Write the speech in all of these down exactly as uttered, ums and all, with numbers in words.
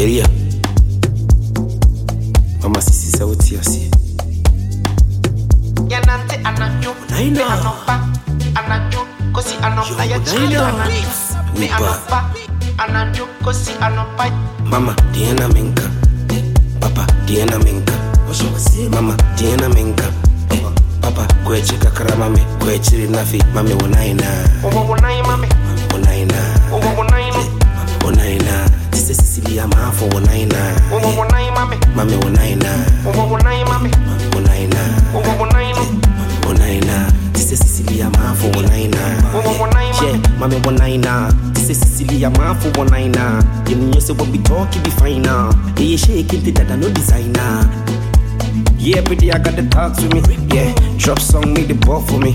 area. Mama sisi sauti yasi. Yanante anajo, me anopa, anajo, kosi anopa ya chilo. Me anopa, anajo, kosi anopa. Mama Diana Minka, Papa Diana Minka, Mama Diana Minka, Papa kwechi kakara mame, kwechi nafi mame wonaina. Owo wonai mame, wonaina. Owo wonaina, wonaina. Tise Cecilia mafo wonaina. Owo wonai mame, mame wonaina. Owo wonai mame, wonaina. Owo wonaina, wonaina. Tise Cecilia mafo wonaina. Owo wonai mame, mame wonaina. Tise Cecilia mafo wonaina. You know say when we talk it be fine now. Hey shake it that I no designer. Yeah, pretty, I got the talk to me. Yeah, drop song, make the ball for me.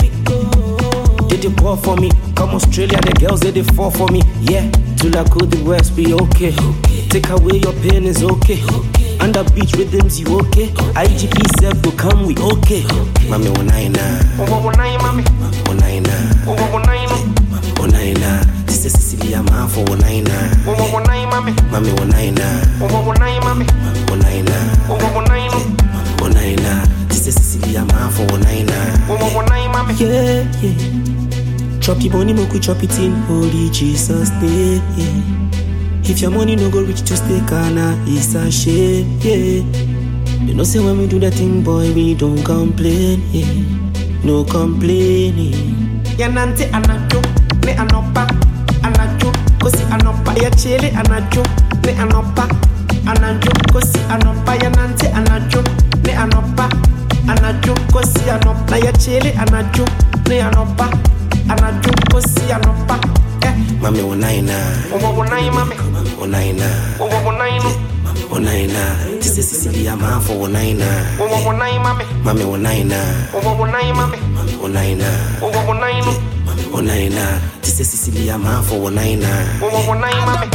Did the ball for me? Come Australia, the girls did it fall for me. Yeah, till I could the West be okay. Take away your pain is okay. Under beach rhythms, you okay? I G P self will come, we okay. Mami wonaina. Owo wonai mame, wonaina. Owo wonaina, wonaina. This is Cecilia Mafo wonaina. Owo wonai mame, mami wonaina. Owo wonai mame, wonaina. Owo wonaina, wonaina. This is Cecilia Mafo wonaina. Owo wonai mame. Yeah, yeah. Chop the money, make we chop it in holy Jesus name. Yeah. If your money no go reach, just take Ghana, it's a shame. Yeah. You know say when we do that thing, boy, we don't complain. Yeah. No complaining. Yanante anajo, me anopa, anajo, kosi anopa ya chele anajo, me anopa, anajo, kosi anopa yanante anajo, me anopa, anajo, kosi anopa ya chele anajo, me anopa, anajo, kosi anopa. Eh. Mami wonaina. Owo wonai mame. Wonaina. Owo wonaina. Wonaina. This is Cecilia Mafo wonaina. Owo wonai mame. Mami wonaina. Owo wonai mame. Wonaina. Owo wonaina. Wonaina. This is Cecilia Mafo wonaina. Owo wonai mame.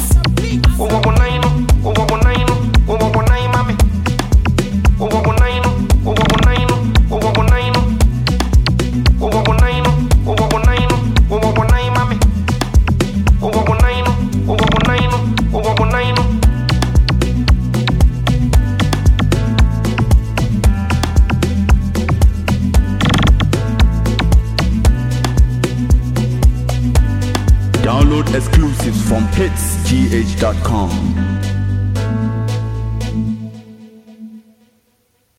Owo wonaina. Owo wonaina. Owo wonai mame. Owo wonaina. Owo wonaina. Owo wonaina. Owo wonaina. Owo wonaina. Owo wonai mame. Owo wonaina. Owo wonaina. Owo wonaina. Download exclusives from hits g h dot com.